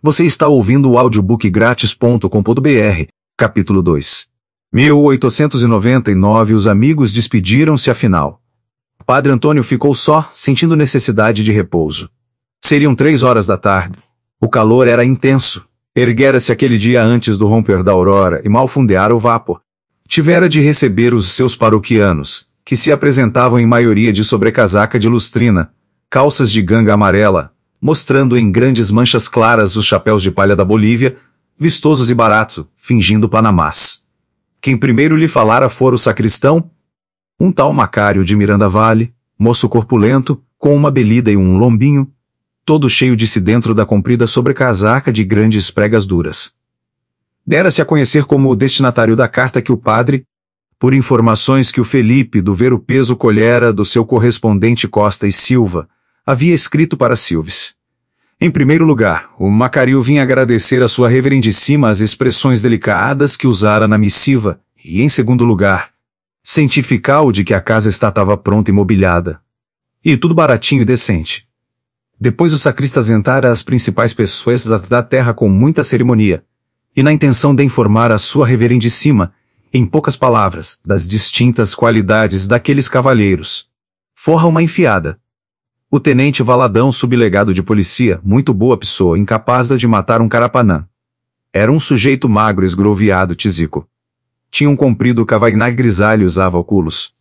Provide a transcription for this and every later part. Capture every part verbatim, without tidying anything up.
Você está ouvindo o audiobook grátis ponto com ponto br, capítulo dois. mil oitocentos e noventa e nove Os amigos despediram-se afinal. Padre Antônio ficou só, sentindo necessidade de repouso. Seriam três horas da tarde. O calor era intenso. Erguera-se aquele dia antes do romper da aurora e mal fundeara o vapor. Tivera de receber os seus paroquianos, que se apresentavam em maioria de sobrecasaca de lustrina, calças de ganga amarela, mostrando em grandes manchas claras os chapéus de palha da Bolívia, vistosos e baratos, fingindo panamás. Quem primeiro lhe falara fora o sacristão, um tal Macário de Miranda Vale, moço corpulento, com uma belida e um lombinho, todo cheio de si dentro da comprida sobrecasaca de grandes pregas duras. Dera-se a conhecer como o destinatário da carta que o padre, por informações que o Felipe do Ver o Peso colhera do seu correspondente Costa e Silva, havia escrito para Silves. Em primeiro lugar, o Macário vinha agradecer a sua reverendíssima as expressões delicadas que usara na missiva, e em segundo lugar, cientificar-o de que a casa estava pronta e mobiliada. E tudo baratinho e decente. Depois o sacrista apresentara as principais pessoas da terra com muita cerimônia, e na intenção de informar a sua reverendíssima, em poucas palavras, das distintas qualidades daqueles cavalheiros. Forra uma enfiada. O tenente Valadão, sublegado de polícia, muito boa pessoa, incapaz de matar um carapanã. Era um sujeito magro esgroviado tisico. Tinha um comprido cavagná grisalho e usava óculos.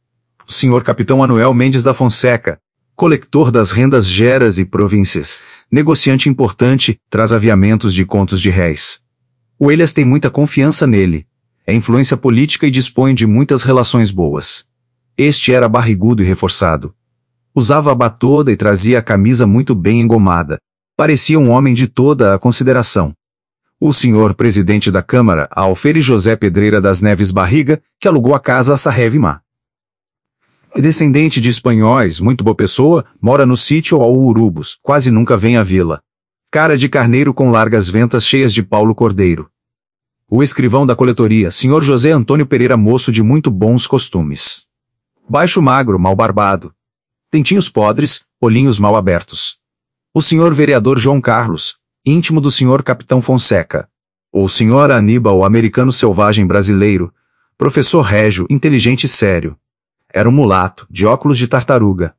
O senhor capitão Manuel Mendes da Fonseca, colector das rendas geras e províncias, negociante importante, traz aviamentos de contos de réis. O Elias tem muita confiança nele, é influência política e dispõe de muitas relações boas. Este era barrigudo e reforçado. Usava a batoda e trazia a camisa muito bem engomada. Parecia um homem de toda a consideração. O senhor presidente da Câmara, Alferes José Pedreira das Neves Barriga, que alugou a casa a Sarrevimá. Descendente de espanhóis, muito boa pessoa, mora no sítio ao Urubus, quase nunca vem à vila. Cara de carneiro com largas ventas cheias de Paulo Cordeiro. O escrivão da coletoria, senhor José Antônio Pereira, moço de muito bons costumes. Baixo magro, mal barbado. Dentinhos podres, olhinhos mal abertos. O senhor vereador João Carlos, íntimo do senhor capitão Fonseca. O senhor Aníbal, americano selvagem brasileiro, professor régio, inteligente e sério. Era um mulato, de óculos de tartaruga.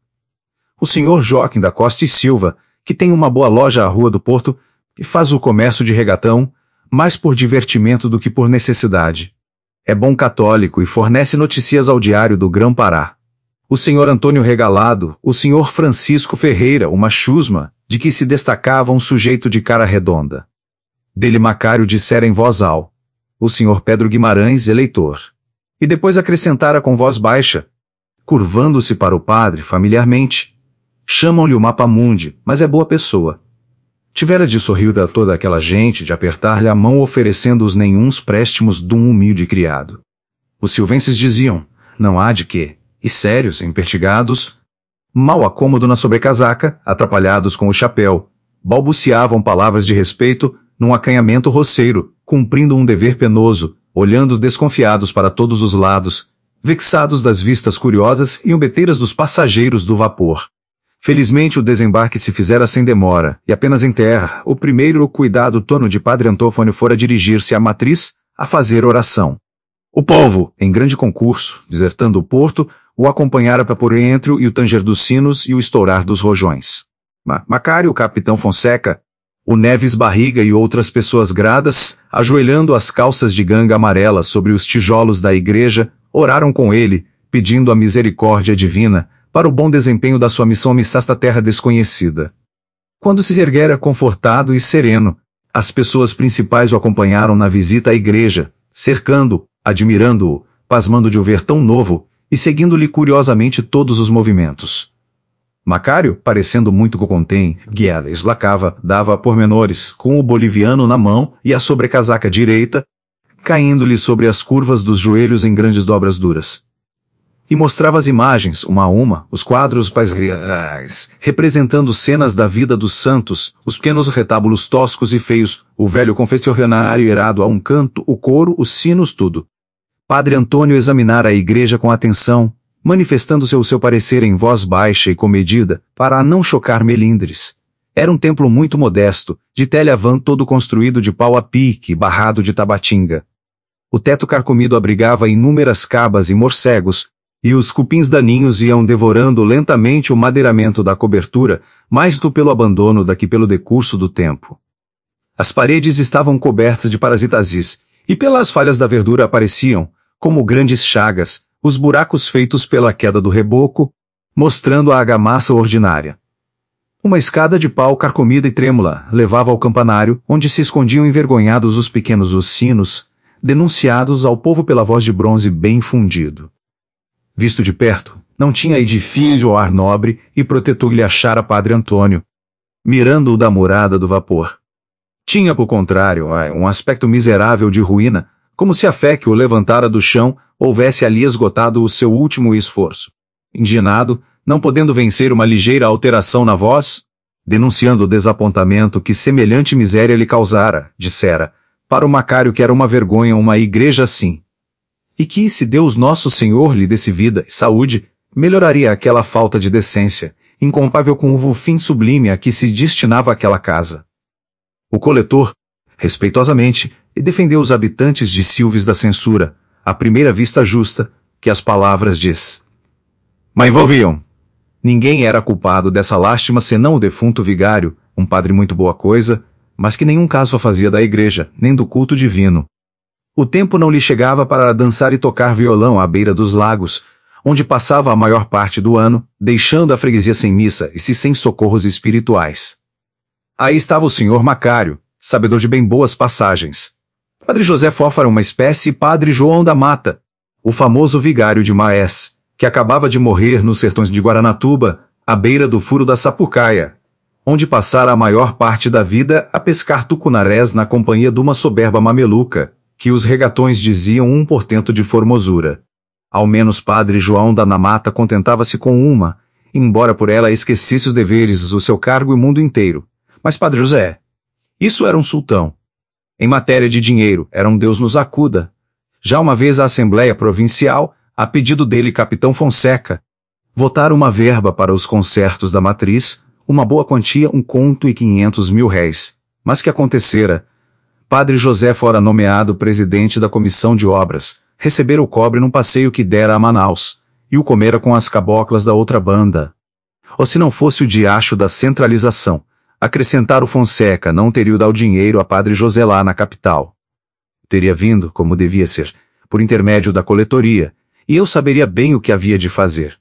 O senhor Joaquim da Costa e Silva, que tem uma boa loja à Rua do Porto, e faz o comércio de regatão, mais por divertimento do que por necessidade. É bom católico e fornece notícias ao Diário do Grão-Pará. O senhor Antônio Regalado, o senhor Francisco Ferreira, uma chusma, de que se destacava um sujeito de cara redonda. Dele Macário dissera em voz alta, o senhor Pedro Guimarães, eleitor. E depois acrescentara com voz baixa, curvando-se para o padre familiarmente, chamam-lhe o Mapamundi, mas é boa pessoa. Tivera de sorrir a toda aquela gente, de apertar-lhe a mão oferecendo-os nenhuns préstimos de um humilde criado. Os silvenses diziam, não há de quê. E sérios, empertigados, mal acômodo na sobrecasaca, atrapalhados com o chapéu, balbuciavam palavras de respeito, num acanhamento roceiro, cumprindo um dever penoso, olhando desconfiados para todos os lados, vexados das vistas curiosas e umbeteiras dos passageiros do vapor. Felizmente o desembarque se fizera sem demora, e apenas em terra, o primeiro cuidado tono de Padre Antônio fora dirigir-se à matriz, a fazer oração. O povo, em grande concurso, desertando o porto, o acompanhara para por entre e o tanger dos sinos e o estourar dos rojões. Ma Macário, o capitão Fonseca, o Neves Barriga e outras pessoas gradas, ajoelhando as calças de ganga amarela sobre os tijolos da igreja, oraram com ele, pedindo a misericórdia divina, para o bom desempenho da sua missão nesta terra desconhecida. Quando se erguera confortado e sereno, as pessoas principais o acompanharam na visita à igreja, cercando-o, admirando-o, pasmando de o ver tão novo, e seguindo-lhe curiosamente todos os movimentos. Macário, parecendo muito contém, guiava, esblacava, dava pormenores, com o boliviano na mão e a sobrecasaca direita, caindo-lhe sobre as curvas dos joelhos em grandes dobras duras. E mostrava as imagens, uma a uma, os quadros pais reais, representando cenas da vida dos santos, os pequenos retábulos toscos e feios, o velho confessionário irado a um canto, o coro, os sinos, tudo. Padre Antônio examinara a igreja com atenção, manifestando-se o seu parecer em voz baixa e comedida, para a não chocar melindres. Era um templo muito modesto, de telha-vã todo construído de pau a pique e barrado de tabatinga. O teto carcomido abrigava inúmeras cabas e morcegos, e os cupins daninhos iam devorando lentamente o madeiramento da cobertura, mais do pelo abandono da que pelo decurso do tempo. As paredes estavam cobertas de parasitazis, e pelas falhas da verdura apareciam, como grandes chagas, os buracos feitos pela queda do reboco, mostrando a argamassa ordinária. Uma escada de pau carcomida e trêmula levava ao campanário, onde se escondiam envergonhados os pequenos sinos, denunciados ao povo pela voz de bronze bem fundido. Visto de perto, não tinha edifício ou ar nobre e protetor lhe achara Padre Antônio, mirando-o da morada do vapor. Tinha, por contrário, um aspecto miserável de ruína, como se a fé que o levantara do chão houvesse ali esgotado o seu último esforço. Indignado, não podendo vencer uma ligeira alteração na voz, denunciando o desapontamento que semelhante miséria lhe causara, dissera, para o Macário que era uma vergonha uma igreja assim. E que, se Deus Nosso Senhor lhe desse vida e saúde, melhoraria aquela falta de decência, incomparável com o fim sublime a que se destinava aquela casa. O coletor, respeitosamente, defendeu os habitantes de Silves da censura, à primeira vista justa, que as palavras diz. Mas envolviam. Ninguém era culpado dessa lástima senão o defunto vigário, um padre muito boa coisa, mas que nenhum caso fazia da igreja, nem do culto divino. O tempo não lhe chegava para dançar e tocar violão à beira dos lagos, onde passava a maior parte do ano, deixando a freguesia sem missa e se sem socorros espirituais. Aí estava o senhor Macário, sabedor de bem boas passagens. Padre José Fófara uma espécie e Padre João da Mata, o famoso vigário de Maés, que acabava de morrer nos sertões de Guaranatuba, à beira do furo da Sapucaia, onde passara a maior parte da vida a pescar tucunarés na companhia de uma soberba mameluca, que os regatões diziam um portento de formosura. Ao menos Padre João da Mata contentava-se com uma, embora por ela esquecesse os deveres, o seu cargo e o mundo inteiro. Mas Padre José, isso era um sultão. Em matéria de dinheiro, era um Deus nos acuda. Já uma vez a Assembleia Provincial, a pedido dele Capitão Fonseca, votara uma verba para os concertos da matriz, uma boa quantia, um conto e quinhentos mil réis. Mas que acontecera? Padre José fora nomeado presidente da comissão de obras, recebera o cobre num passeio que dera a Manaus, e o comera com as caboclas da outra banda. Ou se não fosse o diacho da centralização, acrescentar o Fonseca não teria dado dinheiro a Padre José lá na capital. Teria vindo, como devia ser, por intermédio da coletoria, e eu saberia bem o que havia de fazer.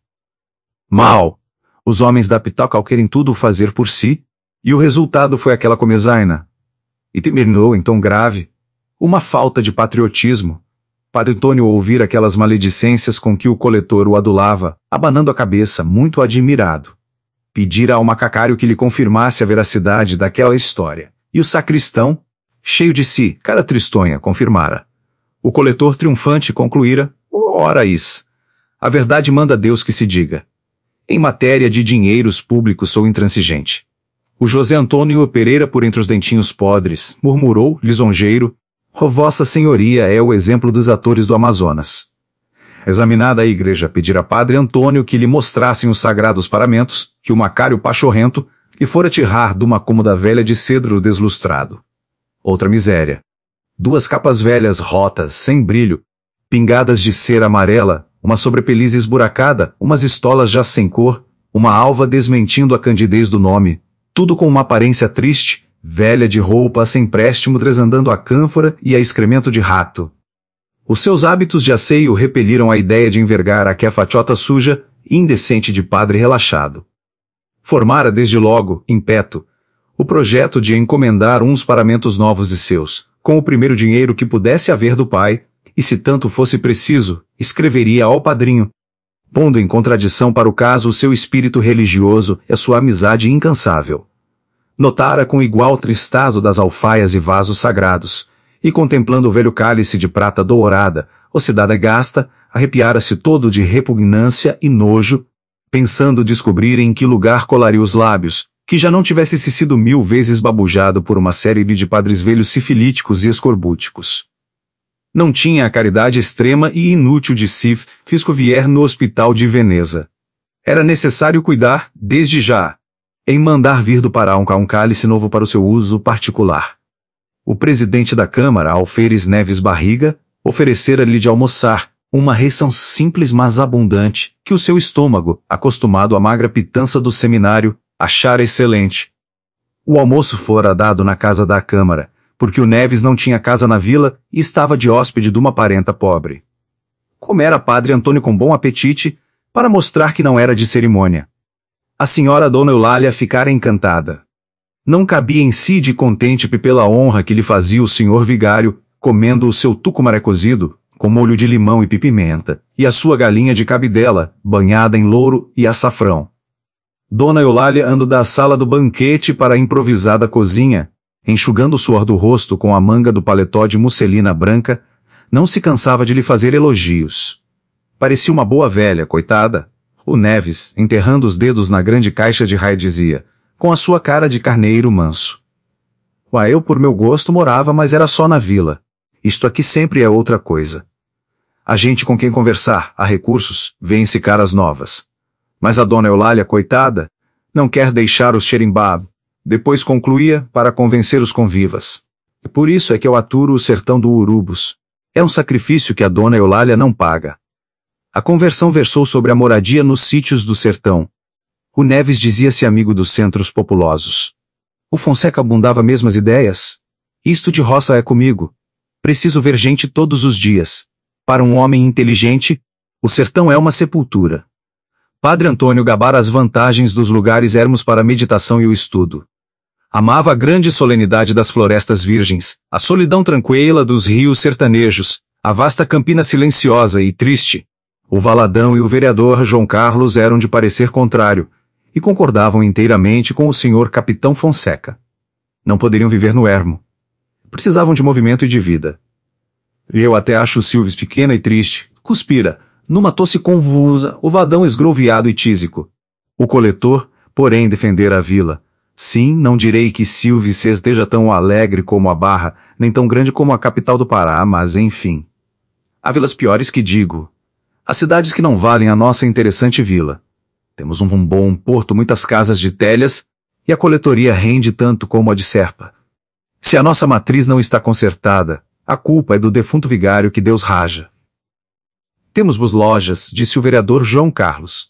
Mal! Os homens da Pitacal querem tudo fazer por si, e o resultado foi aquela comezaina. E terminou em tom grave, uma falta de patriotismo. Padre Antônio ouvira aquelas maledicências com que o coletor o adulava, abanando a cabeça, muito admirado. Pedira ao macacário que lhe confirmasse a veracidade daquela história, e o sacristão, cheio de si, cara tristonha, confirmara. O coletor triunfante concluíra, ora is. A verdade manda Deus que se diga. Em matéria de dinheiros públicos sou intransigente. O José Antônio Pereira por entre os dentinhos podres, murmurou, lisonjeiro, oh, Vossa Senhoria é o exemplo dos atores do Amazonas. Examinada a igreja, pedira a Padre Antônio que lhe mostrassem os sagrados paramentos, que o Macário Pachorrento lhe fora tirar de uma cômoda velha de cedro deslustrado. Outra miséria. Duas capas velhas rotas, sem brilho, pingadas de cera amarela, uma sobrepeliz esburacada, umas estolas já sem cor, uma alva desmentindo a candidez do nome, tudo com uma aparência triste, velha de roupa sem préstimo tresandando a cânfora e a excremento de rato. Os seus hábitos de asseio repeliram a ideia de envergar aquela fachota suja e indecente de padre relaxado. Formara desde logo, em peto, o projeto de encomendar uns paramentos novos e seus, com o primeiro dinheiro que pudesse haver do pai, e se tanto fosse preciso, escreveria ao padrinho, pondo em contradição para o caso o seu espírito religioso e a sua amizade incansável. Notara com igual tristazo das alfaias e vasos sagrados, e contemplando o velho cálice de prata dourada, ocidada e gasta, arrepiara-se todo de repugnância e nojo, pensando descobrir em que lugar colaria os lábios, que já não tivesse se sido mil vezes babujado por uma série de padres velhos sifilíticos e escorbúticos. Não tinha a caridade extrema e inútil de Sif, Fiscovier no hospital de Veneza. Era necessário cuidar, desde já, em mandar vir do Pará um, um cálice novo para o seu uso particular. O presidente da Câmara, Alferes Neves Barriga, oferecera-lhe de almoçar, uma refeição simples mas abundante, que o seu estômago, acostumado à magra pitança do seminário, achara excelente. O almoço fora dado na casa da Câmara, porque o Neves não tinha casa na vila e estava de hóspede de uma parenta pobre. Comera padre Antônio com bom apetite, para mostrar que não era de cerimônia. A senhora Dona Eulália ficara encantada. Não cabia em si de contente pela honra que lhe fazia o senhor vigário, comendo o seu tucumaré cozido, com molho de limão e pimenta, e a sua galinha de cabidela, banhada em louro e açafrão. Dona Eulália andou da sala do banquete para a improvisada cozinha, enxugando o suor do rosto com a manga do paletó de musselina branca, não se cansava de lhe fazer elogios. Parecia uma boa velha, coitada. O Neves, enterrando os dedos na grande caixa de raia, dizia, com a sua cara de carneiro manso: "Uá, eu por meu gosto morava, mas era só na vila. Isto aqui sempre é outra coisa. A gente com quem conversar, há recursos, vê-se caras novas. Mas a Dona Eulália, coitada, não quer deixar os xerimbá." Depois concluía, para convencer os convivas: "Por isso é que eu aturo o sertão do Urubus. É um sacrifício que a Dona Eulália não paga." A conversão versou sobre a moradia nos sítios do sertão. O Neves dizia-se amigo dos centros populosos. O Fonseca abundava mesmas ideias. "Isto de roça é comigo. Preciso ver gente todos os dias. Para um homem inteligente, o sertão é uma sepultura." Padre Antônio gabara as vantagens dos lugares ermos para a meditação e o estudo. Amava a grande solenidade das florestas virgens, a solidão tranquila dos rios sertanejos, a vasta campina silenciosa e triste. O Valadão e o vereador João Carlos eram de parecer contrário, e concordavam inteiramente com o senhor Capitão Fonseca. Não poderiam viver no ermo. Precisavam de movimento e de vida. Eu até acho o Silves pequena e triste, cuspira, numa tosse convulsa, o Vadão esgroviado e tísico. O coletor, porém, defendera a vila. Sim, não direi que Silves esteja tão alegre como a Barra, nem tão grande como a capital do Pará, mas enfim. Há vilas piores que digo. Há cidades que não valem a nossa interessante vila. Temos um bom porto, muitas casas de telhas, e a coletoria rende tanto como a de Serpa. Se a nossa matriz não está consertada, a culpa é do defunto vigário que Deus raja. Temos boas lojas, disse o vereador João Carlos.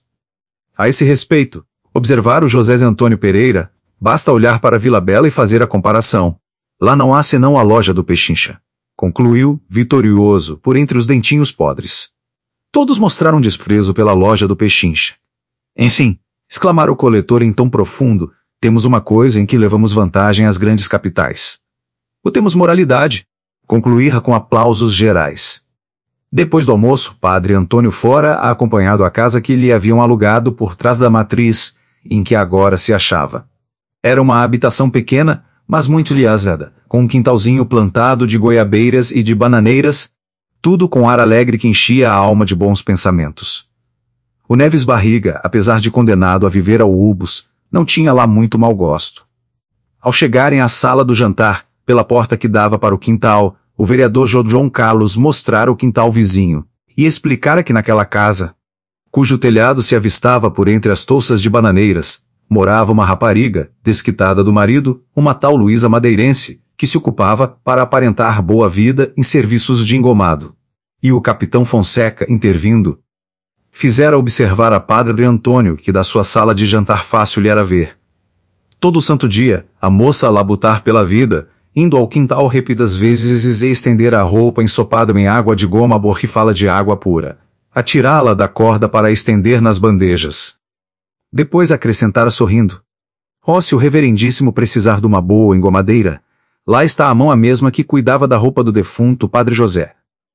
A esse respeito, observar o José Antônio Pereira, basta olhar para Vila Bela e fazer a comparação. Lá não há senão a loja do Pechincha. Concluiu, vitorioso, por entre os dentinhos podres. Todos mostraram desprezo pela loja do Pechincha. Enfim, exclamara o coletor em tom profundo, temos uma coisa em que levamos vantagem às grandes capitais. O temos moralidade. Concluíra com aplausos gerais. Depois do almoço, padre Antônio fora acompanhado à casa que lhe haviam alugado por trás da matriz, em que agora se achava. Era uma habitação pequena, mas muito liazada, com um quintalzinho plantado de goiabeiras e de bananeiras, tudo com ar alegre que enchia a alma de bons pensamentos. O Neves Barriga, apesar de condenado a viver ao Ubus, não tinha lá muito mau gosto. Ao chegarem à sala do jantar, pela porta que dava para o quintal, o vereador João Carlos mostrara o quintal vizinho, e explicara que naquela casa, cujo telhado se avistava por entre as touças de bananeiras, morava uma rapariga, desquitada do marido, uma tal Luísa Madeirense, que se ocupava, para aparentar boa vida, em serviços de engomado. E o capitão Fonseca, intervindo, fizera observar a padre Antônio que da sua sala de jantar fácil lhe era ver. Todo o santo dia, a moça a labutar pela vida, indo ao quintal repetidas vezes e estender a roupa ensopada em água de goma a borrifá-la de água pura, atirá-la da corda para estender nas bandejas. Depois acrescentara sorrindo: "Ó, se o reverendíssimo precisar de uma boa engomadeira, lá está a mão a mesma que cuidava da roupa do defunto padre José."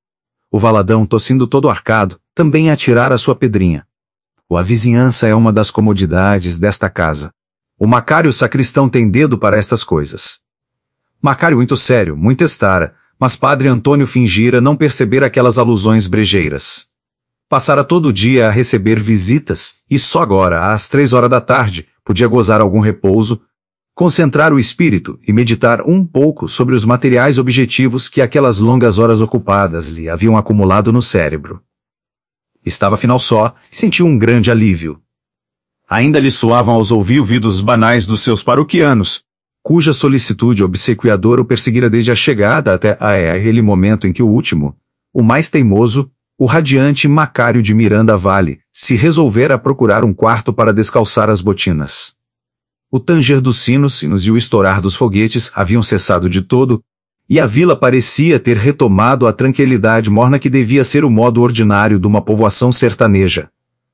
O Valadão, tossindo todo arcado, também atirara a sua pedrinha. "O a vizinhança é uma das comodidades desta casa. O Macário sacristão tem dedo para estas coisas." Macário muito sério, muito estara, mas padre Antônio fingira não perceber aquelas alusões brejeiras. Passara todo o dia a receber visitas, e só agora, às três horas da tarde, podia gozar algum repouso, concentrar o espírito e meditar um pouco sobre os materiais objetivos que aquelas longas horas ocupadas lhe haviam acumulado no cérebro. Estava afinal só, e sentiu um grande alívio. Ainda lhe soavam aos ouvidos banais dos seus paroquianos, cuja solicitude obsequiadora o perseguira desde a chegada até aquele momento em que o último, o mais teimoso, o radiante Macário de Miranda Vale, se resolvera a procurar um quarto para descalçar as botinas. O tanger dos sinos e o estourar dos foguetes haviam cessado de todo, e a vila parecia ter retomado a tranquilidade morna que devia ser o modo ordinário de uma povoação sertaneja.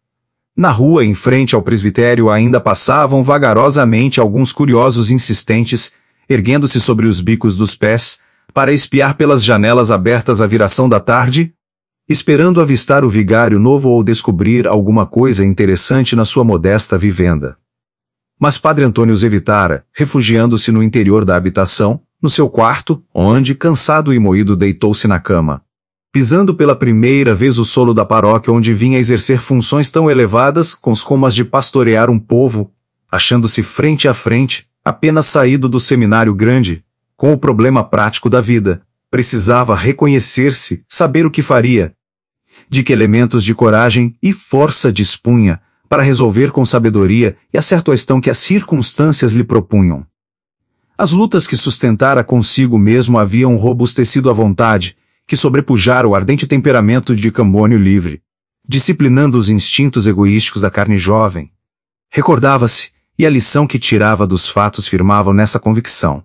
Na rua em frente ao presbitério ainda passavam vagarosamente alguns curiosos insistentes, erguendo-se sobre os bicos dos pés, para espiar pelas janelas abertas a viração da tarde, esperando avistar o vigário novo ou descobrir alguma coisa interessante na sua modesta vivenda. Mas Padre Antônio os evitara, refugiando-se no interior da habitação, no seu quarto, onde, cansado e moído, deitou-se na cama, pisando pela primeira vez o solo da paróquia onde vinha exercer funções tão elevadas como as de pastorear um povo, achando-se frente a frente, apenas saído do seminário grande, com o problema prático da vida. Precisava reconhecer-se, saber o que faria, de que elementos de coragem e força dispunha, para resolver com sabedoria e acerto a questão que as circunstâncias lhe propunham. As lutas que sustentara consigo mesmo haviam robustecido a vontade, que sobrepujara o ardente temperamento de Cambônio livre, disciplinando os instintos egoísticos da carne jovem. Recordava-se, e a lição que tirava dos fatos firmava nessa convicção.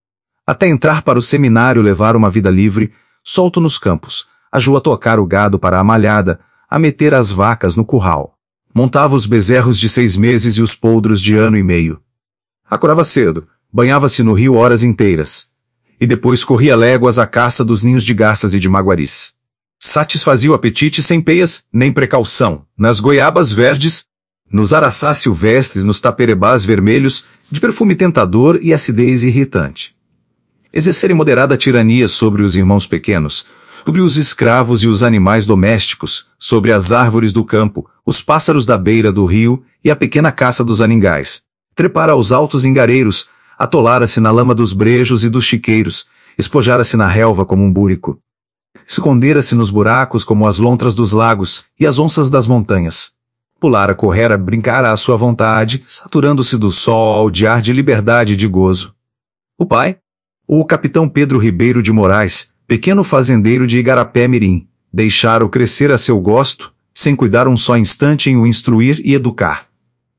Até entrar para o seminário levara uma vida livre, solto nos campos, ajou a tocar o gado para a malhada, a meter as vacas no curral. Montava os bezerros de seis meses e os poldros de ano e meio. Acordava cedo, banhava-se no rio horas inteiras, e depois corria léguas à caça dos ninhos de garças e de maguaris. Satisfazia o apetite sem peias, nem precaução, nas goiabas verdes, nos araçás silvestres, nos taperebás vermelhos, de perfume tentador e acidez irritante. Exercerem moderada tirania sobre os irmãos pequenos, sobre os escravos e os animais domésticos, sobre as árvores do campo, os pássaros da beira do rio e a pequena caça dos aningais. Trepara aos altos engareiros, atolara-se na lama dos brejos e dos chiqueiros, espojara-se na relva como um búrico. Escondera-se nos buracos como as lontras dos lagos e as onças das montanhas. Pulara, correra, brincara à sua vontade, saturando-se do sol de ar de liberdade e de gozo. O pai, o capitão Pedro Ribeiro de Moraes, pequeno fazendeiro de Igarapé-Mirim, deixara-o crescer a seu gosto, sem cuidar um só instante em o instruir e educar.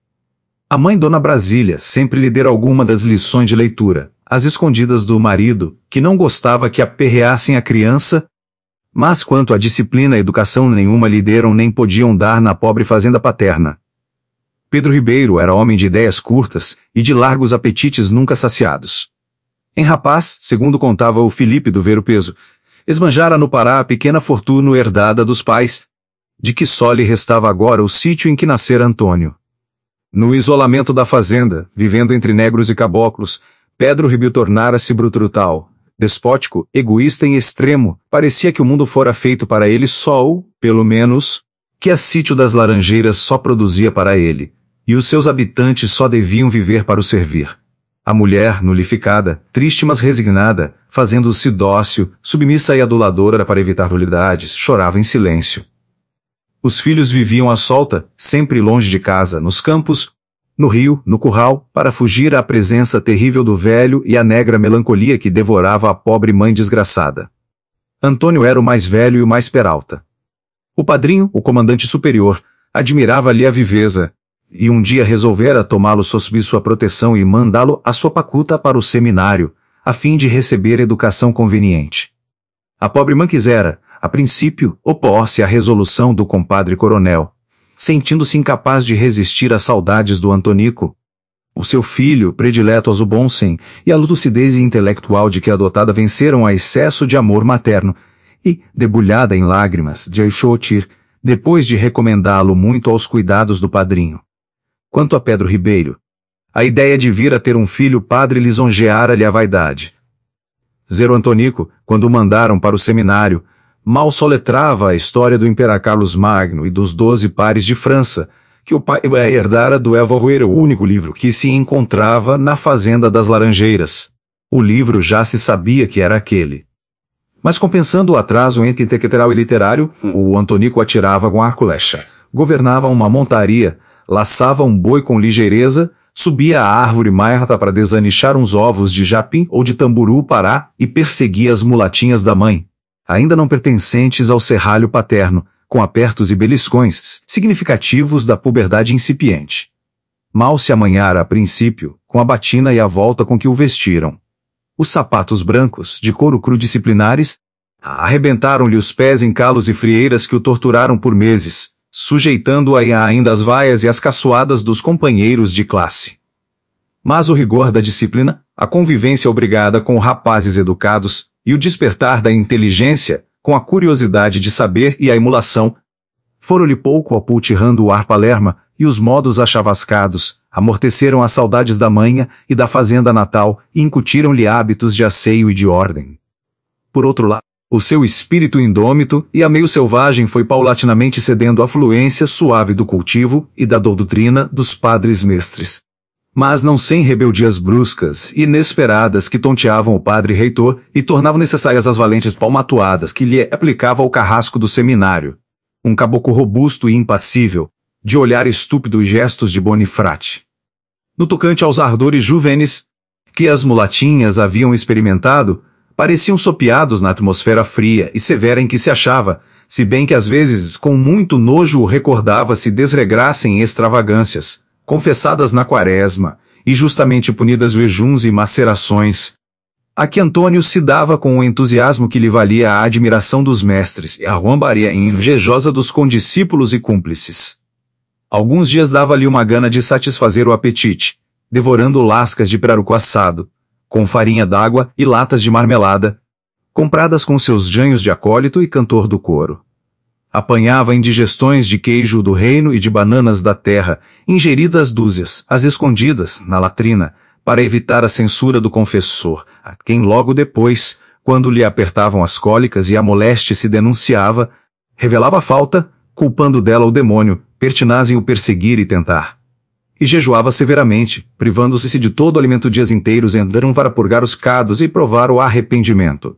A mãe Dona Brasília sempre lhe dera alguma das lições de leitura, às escondidas do marido, que não gostava que aperreassem a criança, mas quanto à disciplina e educação nenhuma lhe deram nem podiam dar na pobre fazenda paterna. Pedro Ribeiro era homem de ideias curtas e de largos apetites nunca saciados. Em rapaz, segundo contava o Felipe do Ver o Peso, esbanjara no Pará a pequena fortuna herdada dos pais, de que só lhe restava agora o sítio em que nascera Antônio. No isolamento da fazenda, vivendo entre negros e caboclos, Pedro Ribeiro tornara-se brutal, despótico, egoísta em extremo. Parecia que o mundo fora feito para ele só ou, pelo menos, que a sítio das Laranjeiras só produzia para ele, e os seus habitantes só deviam viver para o servir. A mulher, nulificada, triste mas resignada, fazendo-se dócil, submissa e aduladora para evitar nulidades, chorava em silêncio. Os filhos viviam à solta, sempre longe de casa, nos campos, no rio, no curral, para fugir à presença terrível do velho e à negra melancolia que devorava a pobre mãe desgraçada. Antônio era o mais velho e o mais peralta. O padrinho, o comandante superior, admirava-lhe a viveza, e um dia resolvera tomá-lo sob sua proteção e mandá-lo à sua pacuta para o seminário, a fim de receber educação conveniente. A pobre mãe quisera, a princípio, opor-se à resolução do compadre coronel, sentindo-se incapaz de resistir às saudades do Antonico, o seu filho, predileto aos Ubonsen, e à lucidez intelectual de que a adotada venceram a excesso de amor materno, e, debulhada em lágrimas, deixou-ir, depois de recomendá-lo muito aos cuidados do padrinho. Quanto a Pedro Ribeiro, a ideia de vir a ter um filho padre lisonjeara-lhe a vaidade. Zero Antonico, quando o mandaram para o seminário, mal soletrava a história do Imperador Carlos Magno e dos doze pares de França, que o pai herdara do Evorueira, o único livro que se encontrava na fazenda das Laranjeiras. O livro já se sabia que era aquele. Mas compensando o atraso entre intelectual e literário, o Antonico atirava com arco-flecha, governava uma montaria, laçava um boi com ligeireza, subia à árvore maiorta para desanichar uns ovos de japim ou de tamburu-pará e perseguia as mulatinhas da mãe, ainda não pertencentes ao serralho paterno, com apertos e beliscões, significativos da puberdade incipiente. Mal se amanhara a princípio, com a batina e a volta com que o vestiram. Os sapatos brancos, de couro cru disciplinares, arrebentaram-lhe os pés em calos e frieiras que o torturaram por meses, sujeitando-o a ainda as vaias e as caçoadas dos companheiros de classe. Mas o rigor da disciplina, a convivência obrigada com rapazes educados, e o despertar da inteligência, com a curiosidade de saber e a emulação, foram-lhe pouco apultirrando o ar palerma, e os modos achavascados, amorteceram as saudades da manha e da fazenda natal, e incutiram-lhe hábitos de asseio e de ordem. Por outro lado, o seu espírito indômito e a meio selvagem foi paulatinamente cedendo à fluência suave do cultivo e da doutrina dos padres mestres. Mas não sem rebeldias bruscas e inesperadas que tonteavam o padre reitor e tornavam necessárias as valentes palmatoadas que lhe aplicava o carrasco do seminário. Um caboclo robusto e impassível, de olhar estúpido e gestos de bonifrate. No tocante aos ardores juvenis, que as mulatinhas haviam experimentado, pareciam sopeados na atmosfera fria e severa em que se achava, se bem que às vezes com muito nojo o recordava se desregrassem extravagâncias, confessadas na quaresma, e justamente punidas jejuns e macerações. A que Antônio se dava com o entusiasmo que lhe valia a admiração dos mestres e a rombaria invejosa dos condiscípulos e cúmplices. Alguns dias dava-lhe uma gana de satisfazer o apetite, devorando lascas de pirarucu assado, com farinha d'água e latas de marmelada, compradas com seus janhos de acólito e cantor do coro. Apanhava indigestões de queijo do reino e de bananas da terra, ingeridas às dúzias, às escondidas, na latrina, para evitar a censura do confessor, a quem logo depois, quando lhe apertavam as cólicas e a moléstia se denunciava, revelava a falta, culpando dela o demônio, pertinaz em o perseguir e tentar. E jejuava severamente, privando-se de todo o alimento dias inteiros entraram para purgar os cados e provar o arrependimento.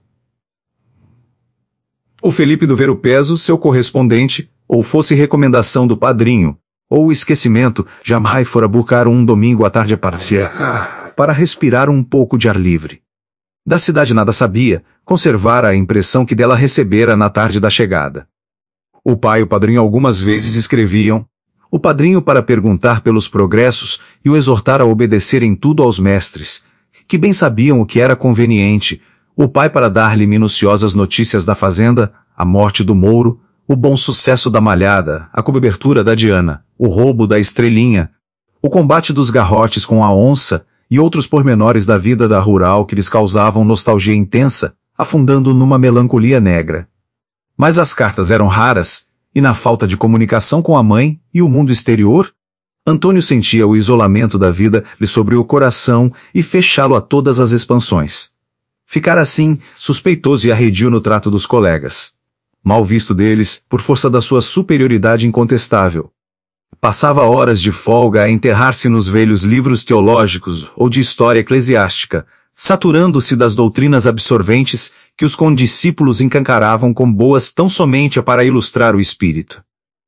O Felipe do Ver-o-Peso, seu correspondente, ou fosse recomendação do padrinho, ou o esquecimento, jamais fora buscar um domingo à tarde a passear, para respirar um pouco de ar livre. Da cidade nada sabia, conservara a impressão que dela recebera na tarde da chegada. O pai e o padrinho algumas vezes escreviam, o padrinho para perguntar pelos progressos e o exortar a obedecer em tudo aos mestres, que bem sabiam o que era conveniente, o pai para dar-lhe minuciosas notícias da fazenda, a morte do Mouro, o bom sucesso da malhada, a cobertura da Diana, o roubo da Estrelinha, o combate dos garrotes com a onça e outros pormenores da vida da rural que lhes causavam nostalgia intensa, afundando numa melancolia negra. Mas as cartas eram raras, e na falta de comunicação com a mãe e o mundo exterior, Antônio sentia o isolamento da vida lhe sobre o coração e fechá-lo a todas as expansões. Ficara assim, suspeitoso e arredio no trato dos colegas. Mal visto deles, por força da sua superioridade incontestável. Passava horas de folga a enterrar-se nos velhos livros teológicos ou de história eclesiástica, saturando-se das doutrinas absorventes que os condiscípulos encancaravam com boas tão somente para ilustrar o espírito.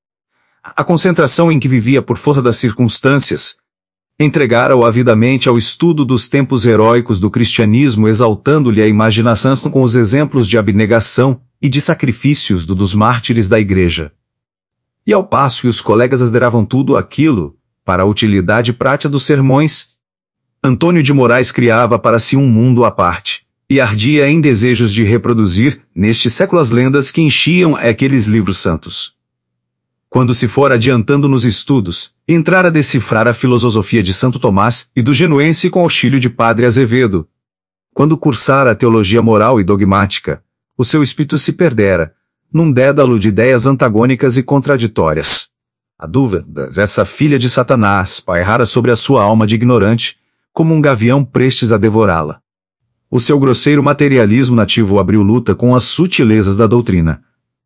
A concentração em que vivia por força das circunstâncias, entregara-o avidamente ao estudo dos tempos heróicos do cristianismo, exaltando-lhe a imaginação com os exemplos de abnegação e de sacrifícios do dos mártires da igreja. E ao passo que os colegas asderavam tudo aquilo, para a utilidade prática dos sermões, Antônio de Moraes criava para si um mundo à parte, e ardia em desejos de reproduzir, neste século as lendas que enchiam aqueles livros santos. Quando se fora adiantando nos estudos, entrara a decifrar a filosofia de Santo Tomás e do genuense com auxílio de Padre Azevedo. Quando cursara a teologia moral e dogmática, o seu espírito se perdera, num dédalo de ideias antagônicas e contraditórias. A dúvida, essa filha de Satanás, pairrara sobre a sua alma de ignorante, como um gavião prestes a devorá-la. O seu grosseiro materialismo nativo abriu luta com as sutilezas da doutrina.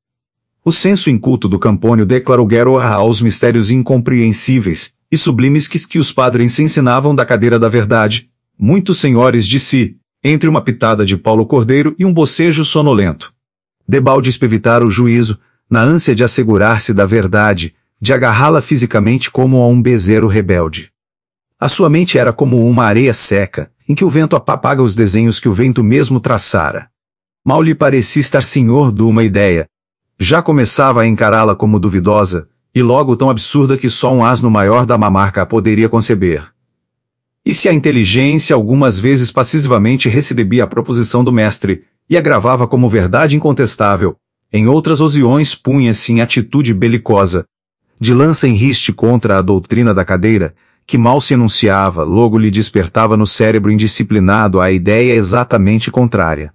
O senso inculto do Campônio declarou guerra aos mistérios incompreensíveis e sublimes que, que os padres ensinavam da cadeira da verdade, muitos senhores de si, entre uma pitada de Paulo Cordeiro e um bocejo sonolento. Debalde espevitara o juízo, na ânsia de assegurar-se da verdade, de agarrá-la fisicamente como a um bezerro rebelde. A sua mente era como uma areia seca, em que o vento apaga os desenhos que o vento mesmo traçara. Mal lhe parecia estar senhor de uma ideia. Já começava a encará-la como duvidosa, e logo tão absurda que só um asno maior da mamarca a poderia conceber. E se a inteligência algumas vezes passivamente recebia a proposição do mestre, e a gravava como verdade incontestável, em outras ocasiões punha-se em atitude belicosa, de lança em riste contra a doutrina da cadeira, que mal se enunciava, logo lhe despertava no cérebro indisciplinado a ideia exatamente contrária.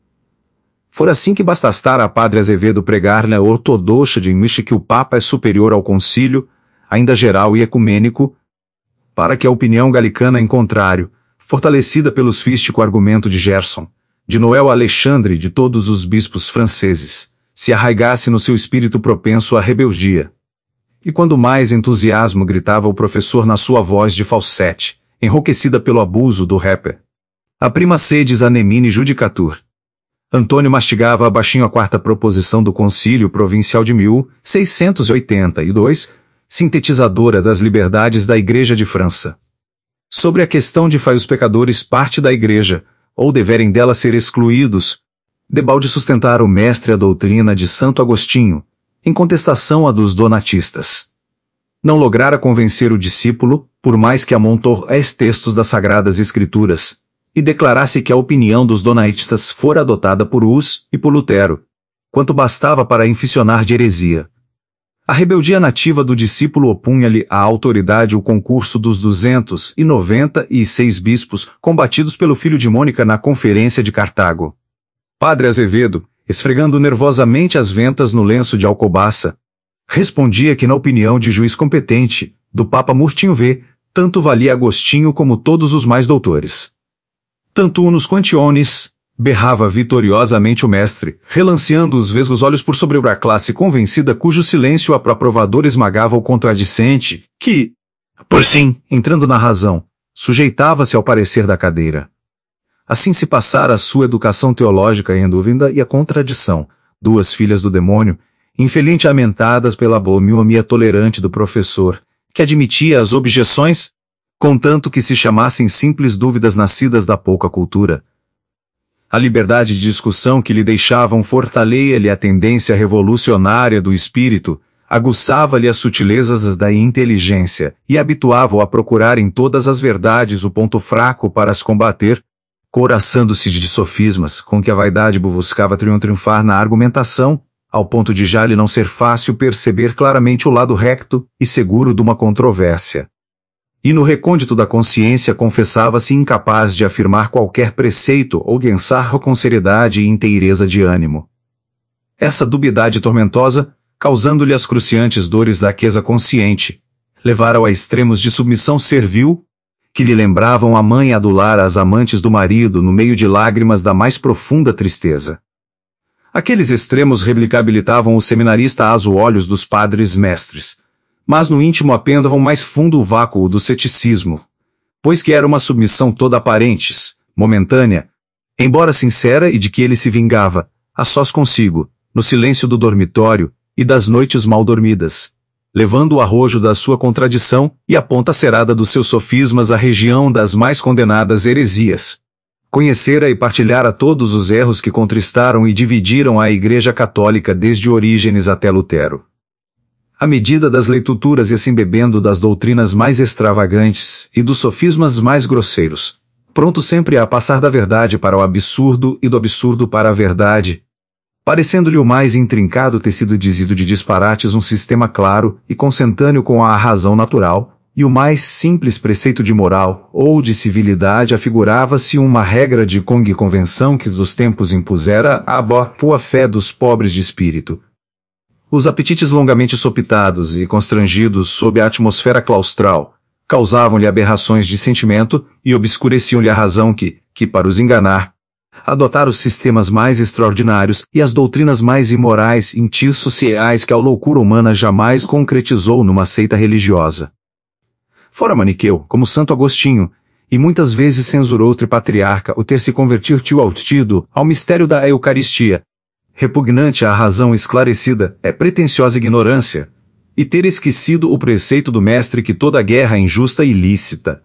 Fora assim que bastastar a padre Azevedo pregar na ortodoxa de Miche que o Papa é superior ao concílio, ainda geral e ecumênico, para que a opinião galicana em contrário, fortalecida pelo sofístico argumento de Gerson, de Noel Alexandre e de todos os bispos franceses, se arraigasse no seu espírito propenso à rebeldia. E quando mais entusiasmo gritava o professor na sua voz de falsete, enrouquecida pelo abuso do rapper. A prima sedes anemine judicatur. Antônio mastigava baixinho a quarta proposição do Concílio Provincial de mil seiscentos e oitenta e dois, sintetizadora das liberdades da Igreja de França. Sobre a questão de faz os pecadores parte da Igreja, ou deverem dela ser excluídos, debalde sustentara o mestre a doutrina de Santo Agostinho, em contestação à dos donatistas. Não lograra convencer o discípulo, por mais que amontoasse textos das Sagradas Escrituras, e declarasse que a opinião dos donatistas fora adotada por Hus e por Lutero, quanto bastava para inficionar de heresia. A rebeldia nativa do discípulo opunha-lhe à autoridade o concurso dos duzentos e noventa e seis bispos combatidos pelo filho de Mônica na Conferência de Cartago. Padre Azevedo, esfregando nervosamente as ventas no lenço de alcobaça, respondia que na opinião de juiz competente, do Papa Murtinho V, tanto valia Agostinho como todos os mais doutores. Tanto unus quantionis, berrava vitoriosamente o mestre, relanceando os vesgos olhos por sobre a classe convencida cujo silêncio aprovador esmagava o contradicente, que, por fim, entrando na razão, sujeitava-se ao parecer da cadeira. Assim se passara a sua educação teológica em dúvida e a contradição, duas filhas do demônio, infelizmente amentadas pela bonomia tolerante do professor, que admitia as objeções, contanto que se chamassem simples dúvidas nascidas da pouca cultura. A liberdade de discussão que lhe deixavam fortalecia-lhe a tendência revolucionária do espírito, aguçava-lhe as sutilezas da inteligência e habituava-o a procurar em todas as verdades o ponto fraco para as combater, coraçando-se de sofismas com que a vaidade buscava triunfar na argumentação, ao ponto de já lhe não ser fácil perceber claramente o lado recto e seguro de uma controvérsia. E no recôndito da consciência confessava-se incapaz de afirmar qualquer preceito ou pensar com seriedade e inteireza de ânimo. Essa dubiedade tormentosa, causando-lhe as cruciantes dores da aqueza consciente, levara-o a extremos de submissão servil, que lhe lembravam a mãe adular as amantes do marido no meio de lágrimas da mais profunda tristeza. Aqueles extremos replicabilitavam o seminarista aos olhos dos padres mestres, mas no íntimo apendavam mais fundo o vácuo do ceticismo, pois que era uma submissão toda aparentes, momentânea, embora sincera e de que ele se vingava, a sós consigo, no silêncio do dormitório e das noites mal dormidas, levando o arrojo da sua contradição e a ponta cerada dos seus sofismas à região das mais condenadas heresias. Conhecera e partilhara todos os erros que contristaram e dividiram a Igreja Católica desde Orígenes até Lutero. À medida das leituras e assim bebendo das doutrinas mais extravagantes e dos sofismas mais grosseiros, pronto sempre a passar da verdade para o absurdo e do absurdo para a verdade, parecendo-lhe o mais intrincado tecido dizido de disparates um sistema claro e consentâneo com a razão natural, e o mais simples preceito de moral ou de civilidade afigurava-se uma regra de convenção que dos tempos impusera a boa fé dos pobres de espírito. Os apetites longamente sopitados e constrangidos sob a atmosfera claustral, causavam-lhe aberrações de sentimento e obscureciam-lhe a razão que, que para os enganar, adotara os sistemas mais extraordinários e as doutrinas mais imorais e antissociais que a loucura humana jamais concretizou numa seita religiosa. Fora maniqueu, como Santo Agostinho, e muitas vezes censurou o tripatriarca o ter se convertido ao tido ao mistério da Eucaristia. Repugnante à razão esclarecida é pretensiosa ignorância, e ter esquecido o preceito do mestre que toda guerra é injusta e ilícita.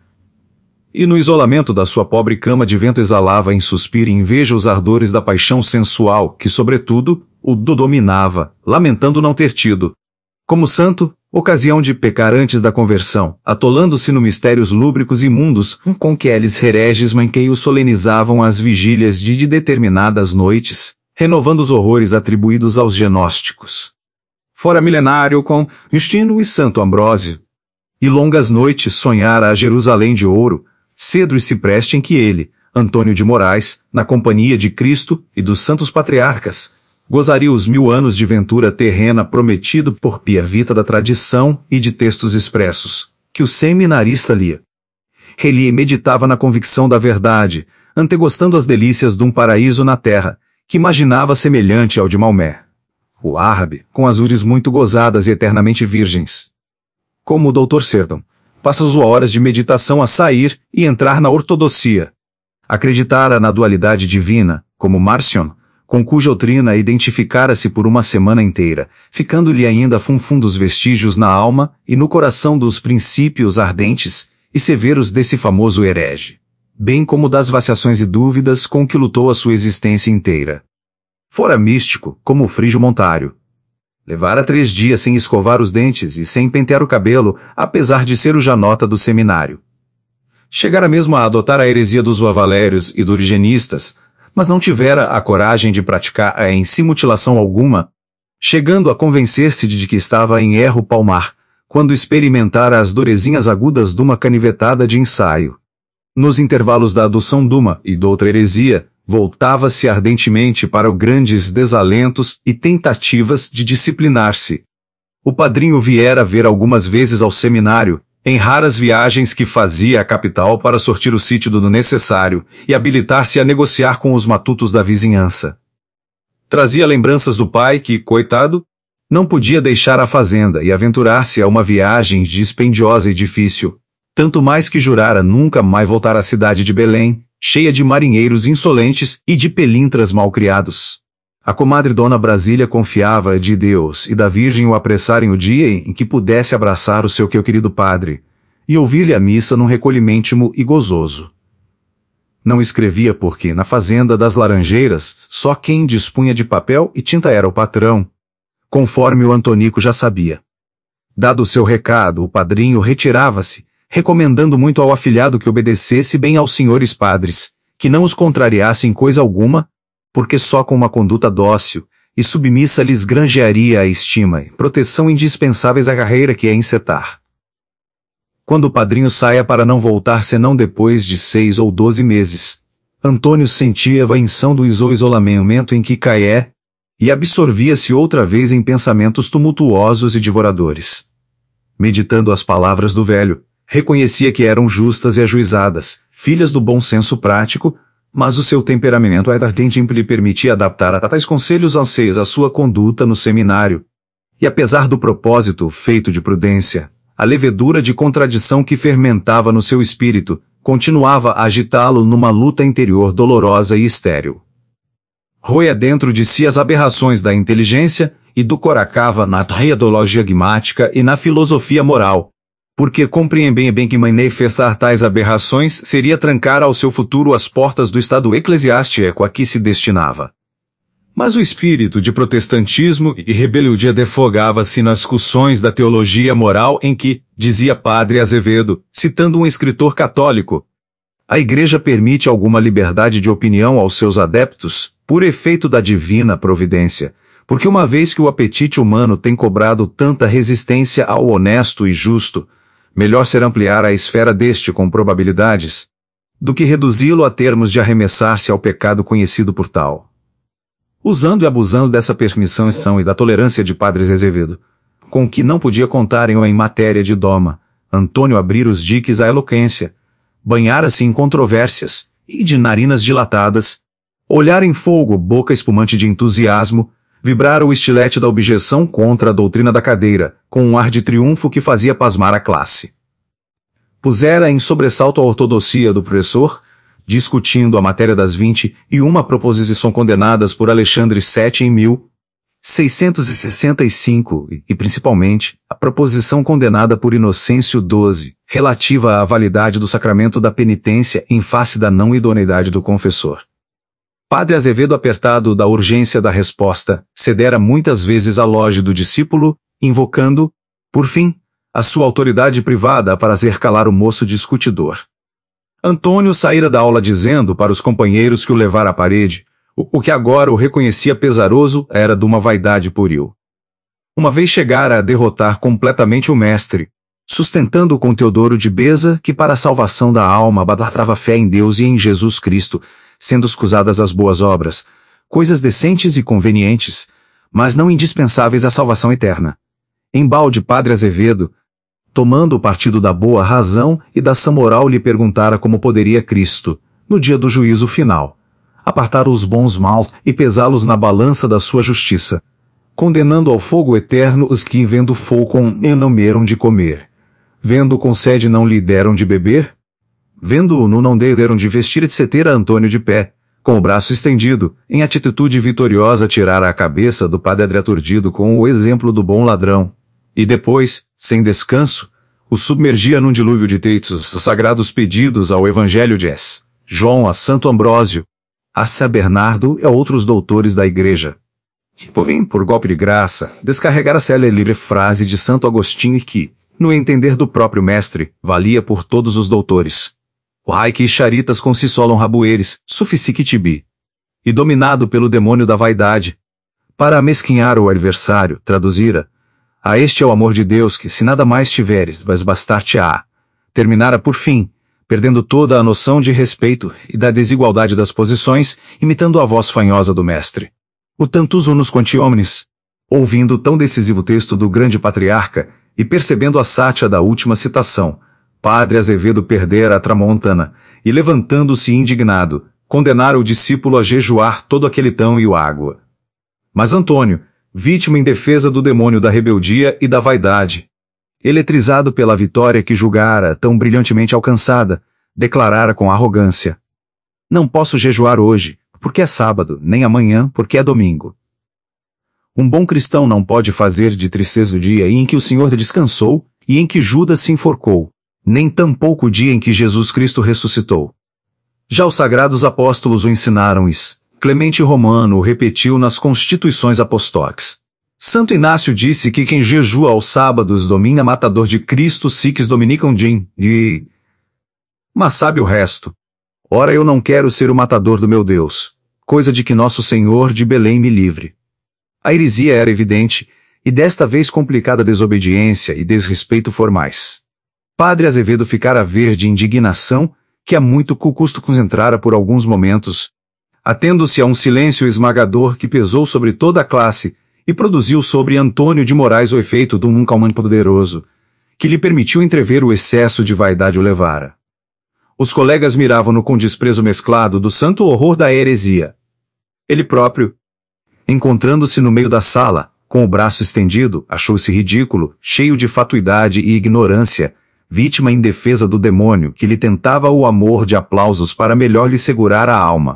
E no isolamento da sua pobre cama de vento exalava em suspiro e inveja os ardores da paixão sensual que, sobretudo, o dominava, lamentando não ter tido, como santo, ocasião de pecar antes da conversão, atolando-se no mistérios lúbricos e imundos com que eles hereges manqueios solenizavam as vigílias de, de determinadas noites, renovando os horrores atribuídos aos gnósticos. Fora milenário com Justino e Santo Ambrósio. E longas noites sonhara a Jerusalém de ouro, cedro e cipreste em que ele, Antônio de Moraes, na companhia de Cristo e dos santos patriarcas, gozaria os mil anos de ventura terrena prometido por Pia Vita da tradição e de textos expressos, que o seminarista lia. Relia e meditava na convicção da verdade, antegostando as delícias de um paraíso na terra, que imaginava semelhante ao de Maomé, o árabe, com azures muito gozadas e eternamente virgens. Como o doutor Serton, passa suas horas de meditação a sair e entrar na ortodoxia. Acreditara na dualidade divina, como Marcion, com cuja doutrina identificara-se por uma semana inteira, ficando-lhe ainda funfundos vestígios na alma e no coração dos princípios ardentes e severos desse famoso herege, bem como das vaciações e dúvidas com que lutou a sua existência inteira. Fora místico, como o Frígio Montário. Levara três dias sem escovar os dentes e sem pentear o cabelo, apesar de ser o janota do seminário. Chegara mesmo a adotar a heresia dos Valérios e dos Origenistas, mas não tivera a coragem de praticar-a em si mutilação alguma, chegando a convencer-se de que estava em erro palmar, quando experimentara as dorezinhas agudas de uma canivetada de ensaio. Nos intervalos da adoção de uma e doutra heresia, voltava-se ardentemente para os grandes desalentos e tentativas de disciplinar-se. O padrinho viera ver algumas vezes ao seminário, em raras viagens que fazia à capital para sortir o sítio do necessário e habilitar-se a negociar com os matutos da vizinhança. Trazia lembranças do pai que, coitado, não podia deixar a fazenda e aventurar-se a uma viagem dispendiosa e difícil, tanto mais que jurara nunca mais voltar à cidade de Belém, cheia de marinheiros insolentes e de pelintras malcriados. A comadre Dona Brasília confiava de Deus e da Virgem o apressarem o dia em que pudesse abraçar o seu querido padre, e ouvir-lhe a missa num recolhimento íntimo e gozoso. Não escrevia porque, na fazenda das Laranjeiras, só quem dispunha de papel e tinta era o patrão, conforme o Antonico já sabia. Dado o seu recado, o padrinho retirava-se, recomendando muito ao afilhado que obedecesse bem aos senhores padres, que não os contrariasse em coisa alguma, porque só com uma conduta dócil e submissa lhes granjearia a estima e proteção indispensáveis à carreira que é encetar. Quando o padrinho saia para não voltar senão depois de seis ou doze meses, Antônio sentia a vainção do isolamento em que caía, e absorvia-se outra vez em pensamentos tumultuosos e devoradores. Meditando as palavras do velho, reconhecia que eram justas e ajuizadas, filhas do bom senso prático, mas o seu temperamento ardente lhe permitia adaptar a tais conselhos anseios à sua conduta no seminário. E apesar do propósito feito de prudência, a levedura de contradição que fermentava no seu espírito, continuava a agitá-lo numa luta interior dolorosa e estéril. Roia dentro de si as aberrações da inteligência e do coracava na teologia dogmática e na filosofia moral, porque compreende bem que manifestar tais aberrações seria trancar ao seu futuro as portas do estado eclesiástico a que se destinava. Mas o espírito de protestantismo e rebeldia defogava-se nas discussões da teologia moral em que, dizia Padre Azevedo, citando um escritor católico, a Igreja permite alguma liberdade de opinião aos seus adeptos, por efeito da divina providência, porque uma vez que o apetite humano tem cobrado tanta resistência ao honesto e justo, melhor ser ampliar a esfera deste com probabilidades, do que reduzi-lo a termos de arremessar-se ao pecado conhecido por tal. Usando e abusando dessa permissão e da tolerância de Padre Azevedo, com que não podia contar em, em matéria de doma, Antônio abrir os diques à eloquência, banhara-se em controvérsias, e de narinas dilatadas, olhar em fogo boca espumante de entusiasmo, vibrara o estilete da objeção contra a doutrina da cadeira, com um ar de triunfo que fazia pasmar a classe. Pusera em sobressalto a ortodoxia do professor, discutindo a matéria das vinte e uma proposições condenadas por Alexandre sete em mil seiscentos e sessenta e cinco e, principalmente, a proposição condenada por Inocêncio doze, relativa à validade do sacramento da penitência em face da não idoneidade do confessor. Padre Azevedo, apertado da urgência da resposta, cedera muitas vezes à loge do discípulo, invocando, por fim, a sua autoridade privada para fazer calar o moço discutidor. Antônio saíra da aula dizendo para os companheiros que o levara à parede, o, o que agora o reconhecia pesaroso era de uma vaidade pueril. Uma vez chegara a derrotar completamente o mestre, sustentando com Teodoro de Beza que para a salvação da alma batalhava fé em Deus e em Jesus Cristo, sendo escusadas as boas obras, coisas decentes e convenientes, mas não indispensáveis à salvação eterna. Embalde Padre Azevedo, tomando o partido da boa razão e da sã moral, lhe perguntara como poderia Cristo, no dia do juízo final, apartar os bons mal e pesá-los na balança da sua justiça, condenando ao fogo eterno os que vendo fogo não meram de comer, vendo com sede não lhe deram de beber, vendo-o nu não deram de vestir, etc. Antônio de pé, com o braço estendido, em atitude vitoriosa tirara a cabeça do padre aturdido com o exemplo do bom ladrão, e depois, sem descanso, o submergia num dilúvio de textos sagrados pedidos ao Evangelho de S. João, a Santo Ambrósio, a São Bernardo e a outros doutores da Igreja. Porém, por golpe de graça, descarregara-se a livre frase de Santo Agostinho que, no entender do próprio mestre, valia por todos os doutores. O rai que charitas consisolam rabueres, suficique tibi. E dominado pelo demônio da vaidade, para amesquinhar o adversário, traduzira, a este é o amor de Deus que, se nada mais tiveres, vais bastar-te-á. Terminara por fim, perdendo toda a noção de respeito e da desigualdade das posições, imitando a voz fanhosa do mestre. O tantus unus quanti omnes. Ouvindo tão decisivo texto do grande patriarca, e percebendo a sátira da última citação, Padre Azevedo perdera a tramontana, e levantando-se indignado, condenara o discípulo a jejuar todo aquele tão e o água. Mas Antônio, vítima em defesa do demônio da rebeldia e da vaidade, eletrizado pela vitória que julgara tão brilhantemente alcançada, declarara com arrogância: não posso jejuar hoje, porque é sábado, nem amanhã, porque é domingo. Um bom cristão não pode fazer de tristeza o dia em que o Senhor descansou, e em que Judas se enforcou, nem tampouco o dia em que Jesus Cristo ressuscitou. Já os sagrados apóstolos o ensinaram isso. Clemente Romano o repetiu nas Constituições Apostólicas. Santo Inácio disse que quem jejua aos sábados domina matador de Cristo siques dominicam din, e... Mas sabe o resto. Ora, eu não quero ser o matador do meu Deus, coisa de que nosso Senhor de Belém me livre. A heresia era evidente, e desta vez complicada desobediência e desrespeito formais. Padre Azevedo ficara ver de indignação, que a muito custo concentrara por alguns momentos, atendo-se a um silêncio esmagador que pesou sobre toda a classe, e produziu sobre Antônio de Moraes o efeito de um calmante poderoso, que lhe permitiu entrever o excesso de vaidade o levara. Os colegas miravam-no com desprezo mesclado do santo horror da heresia. Ele próprio, encontrando-se no meio da sala, com o braço estendido, achou-se ridículo, cheio de fatuidade e ignorância, vítima em defesa do demônio que lhe tentava o amor de aplausos para melhor lhe segurar a alma.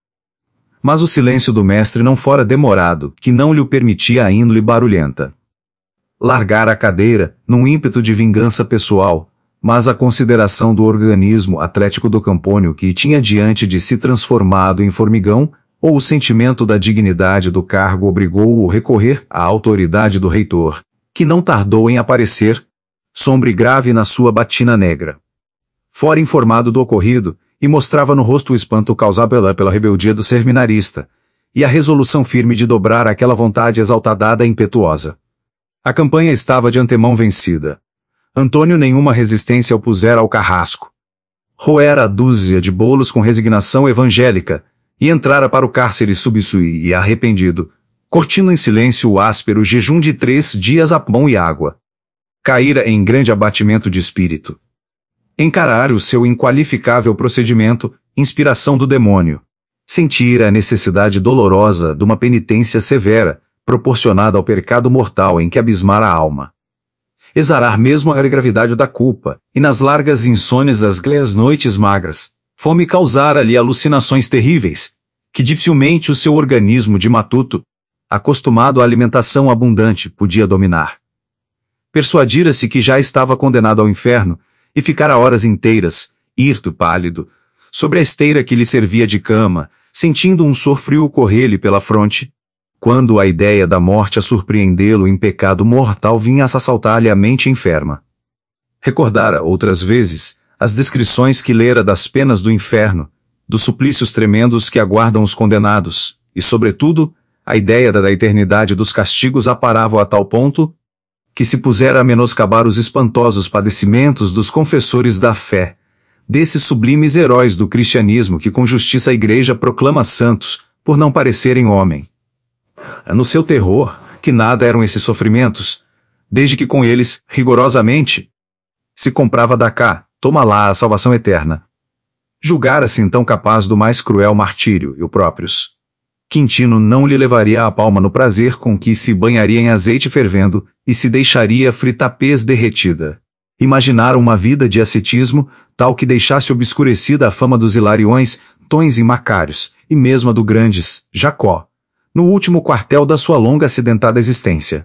Mas o silêncio do mestre não fora demorado, que não lhe o permitia a índole barulhenta. Largara a cadeira, num ímpeto de vingança pessoal, mas a consideração do organismo atlético do Campônio que tinha diante de si transformado em formigão, ou o sentimento da dignidade do cargo obrigou-o a recorrer à autoridade do reitor, que não tardou em aparecer, sombra e grave na sua batina negra. Fora informado do ocorrido, e mostrava no rosto o espanto causado pela, pela rebeldia do seminarista, e a resolução firme de dobrar aquela vontade exaltada e impetuosa. A campanha estava de antemão vencida. Antônio nenhuma resistência opusera ao carrasco. Roera a dúzia de bolos com resignação evangélica, e entrara para o cárcere subsui e arrependido, cortino em silêncio o áspero jejum de três dias a pão e água. Caíra em grande abatimento de espírito. Encarar o seu inqualificável procedimento, inspiração do demônio. Sentira a necessidade dolorosa de uma penitência severa, proporcionada ao pecado mortal em que abismara a alma. Exarar mesmo a gravidade da culpa, e nas largas insônias das gleias noites magras, fome causara-lhe alucinações terríveis, que dificilmente o seu organismo de matuto, acostumado à alimentação abundante, podia dominar. Persuadira-se que já estava condenado ao inferno, e ficara horas inteiras, hirto e pálido, sobre a esteira que lhe servia de cama, sentindo um suor frio correr-lhe pela fronte, quando a ideia da morte a surpreendê-lo em pecado mortal vinha a assaltar-lhe a mente enferma. Recordara, outras vezes, as descrições que lera das penas do inferno, dos suplícios tremendos que aguardam os condenados, e, sobretudo, a ideia da eternidade dos castigos aparava a tal ponto, que se pusera a menoscabar os espantosos padecimentos dos confessores da fé, desses sublimes heróis do cristianismo que com justiça a Igreja proclama santos, por não parecerem homem. No seu terror, que nada eram esses sofrimentos, desde que com eles, rigorosamente, se comprava da cá, toma lá a salvação eterna. Julgara-se então capaz do mais cruel martírio, e o próprios. Quintino não lhe levaria a palma no prazer com que se banharia em azeite fervendo, e se deixaria fritapês derretida. Imaginara uma vida de ascetismo, tal que deixasse obscurecida a fama dos hilariões, Tons e Macários, e mesmo a do Grandes, Jacó, no último quartel da sua longa acidentada existência.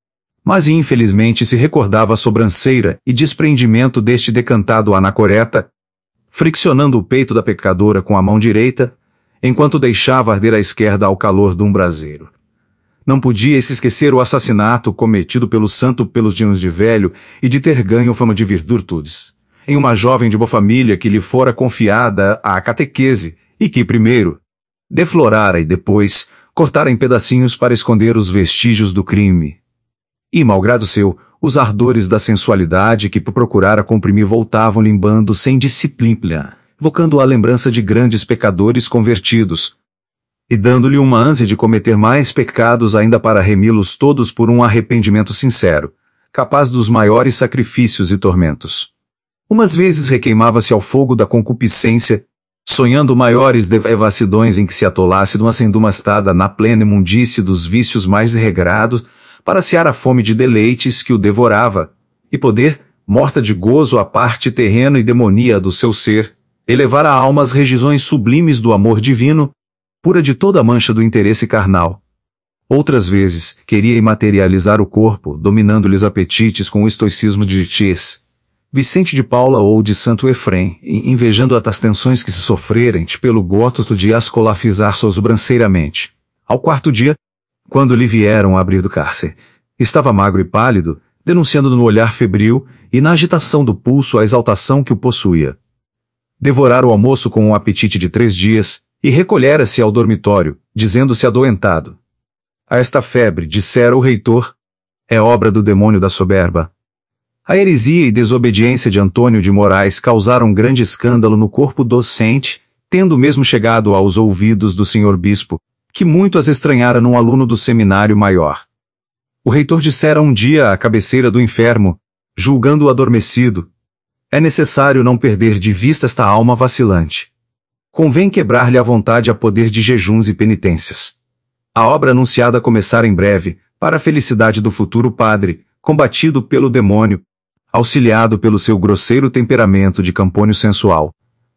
Mas infelizmente se recordava a sobranceira e desprendimento deste decantado anacoreta, friccionando o peito da pecadora com a mão direita, enquanto deixava arder a esquerda ao calor de um braseiro. Não podia se esquecer o assassinato cometido pelo santo pelos dias de velho e de ter ganho fama de virtudes, em uma jovem de boa família que lhe fora confiada à catequese e que primeiro deflorara e depois cortara em pedacinhos para esconder os vestígios do crime. E, malgrado seu, os ardores da sensualidade que procurara comprimir voltavam limbando sem disciplina, evocando a lembrança de grandes pecadores convertidos, e dando-lhe uma ânsia de cometer mais pecados ainda para remi-los todos por um arrependimento sincero, capaz dos maiores sacrifícios e tormentos. Umas vezes requeimava-se ao fogo da concupiscência, sonhando maiores devassidões em que se atolasse de uma sendumastada na plena imundície dos vícios mais regrados, para saciar a fome de deleites que o devorava, e poder, morta de gozo a parte terrena e demonia do seu ser, elevar a alma às regiões sublimes do amor divino, pura de toda a mancha do interesse carnal. Outras vezes, queria imaterializar o corpo, dominando-lhes apetites com o estoicismo de Ties, Vicente de Paula ou de Santo Efrem, invejando as tensões que se sofrerem pelo gótoto de ascolafizar sobranceiramente. Ao quarto dia, quando lhe vieram abrir do cárcere, estava magro e pálido, denunciando no olhar febril e na agitação do pulso a exaltação que o possuía. Devorara o almoço com um apetite de três dias, e recolhera-se ao dormitório, dizendo-se adoentado. A esta febre, dissera o reitor, é obra do demônio da soberba. A heresia e desobediência de Antônio de Moraes causaram grande escândalo no corpo docente, tendo mesmo chegado aos ouvidos do senhor bispo, que muito as estranhara num aluno do seminário maior. O reitor dissera um dia à cabeceira do enfermo, julgando-o adormecido, é necessário não perder de vista esta alma vacilante. Convém quebrar-lhe a vontade a poder de jejuns e penitências. A obra anunciada começara em breve, para a felicidade do futuro padre, combatido pelo demônio, auxiliado pelo seu grosseiro temperamento de campônio sensual.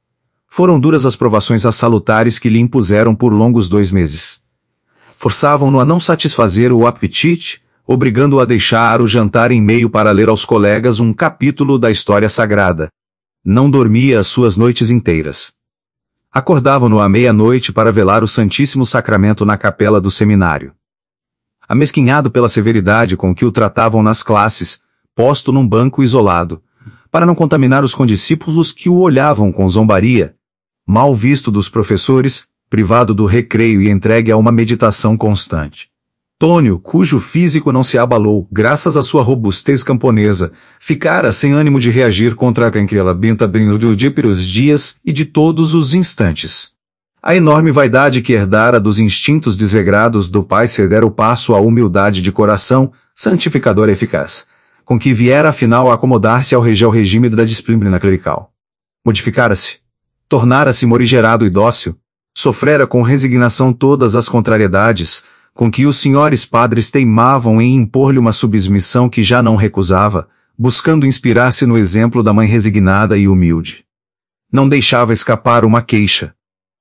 Foram duras as provações assalutares que lhe impuseram por longos dois meses. Forçavam-no a não satisfazer o apetite, obrigando-o a deixar o jantar em meio para ler aos colegas um capítulo da história sagrada. Não dormia as suas noites inteiras. Acordavam-no à meia-noite para velar o Santíssimo Sacramento na capela do seminário. Amesquinhado pela severidade com que o tratavam nas classes, posto num banco isolado, para não contaminar os condiscípulos que o olhavam com zombaria, mal visto dos professores, privado do recreio e entregue a uma meditação constante. Tônio, cujo físico não se abalou, graças à sua robustez camponesa, ficara sem ânimo de reagir contra aquela benta dos dias e de todos os instantes. A enorme vaidade que herdara dos instintos desegrados do pai cedera o passo à humildade de coração, santificadora eficaz, com que viera afinal a acomodar-se ao regime da disciplina clerical. Modificara-se, tornara-se morigerado e dócil, sofrera com resignação todas as contrariedades, com que os senhores padres teimavam em impor-lhe uma submissão que já não recusava, buscando inspirar-se no exemplo da mãe resignada e humilde. Não deixava escapar uma queixa.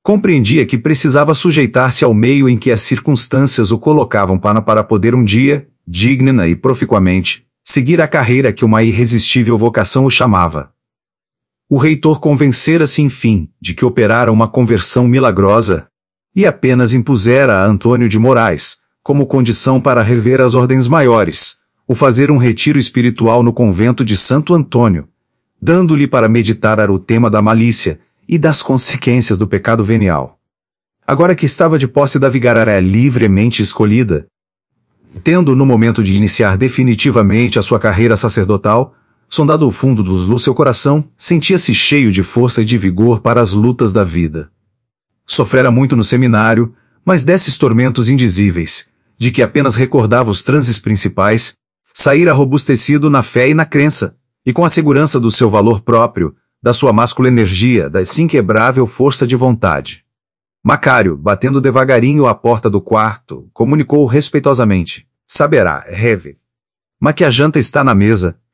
Compreendia que precisava sujeitar-se ao meio em que as circunstâncias o colocavam para, para poder um dia, digna e proficuamente, seguir a carreira que uma irresistível vocação o chamava. O reitor convencera-se, enfim, de que operara uma conversão milagrosa, e apenas impusera a Antônio de Moraes, como condição para rever as ordens maiores, o fazer um retiro espiritual no convento de Santo Antônio, dando-lhe para meditar o tema da malícia e das consequências do pecado venial. Agora que estava de posse da vigária livremente escolhida, tendo no momento de iniciar definitivamente a sua carreira sacerdotal, sondado o fundo dos luz seu coração, sentia-se cheio de força e de vigor para as lutas da vida. Sofrera muito no seminário, mas desses tormentos indizíveis, de que apenas recordava os transes principais, saíra robustecido na fé e na crença, e com a segurança do seu valor próprio, da sua máscula energia, da inquebrável força de vontade. Macário, batendo devagarinho à porta do quarto, comunicou respeitosamente: "Saberá, Reve. Mas que a janta está na mesa,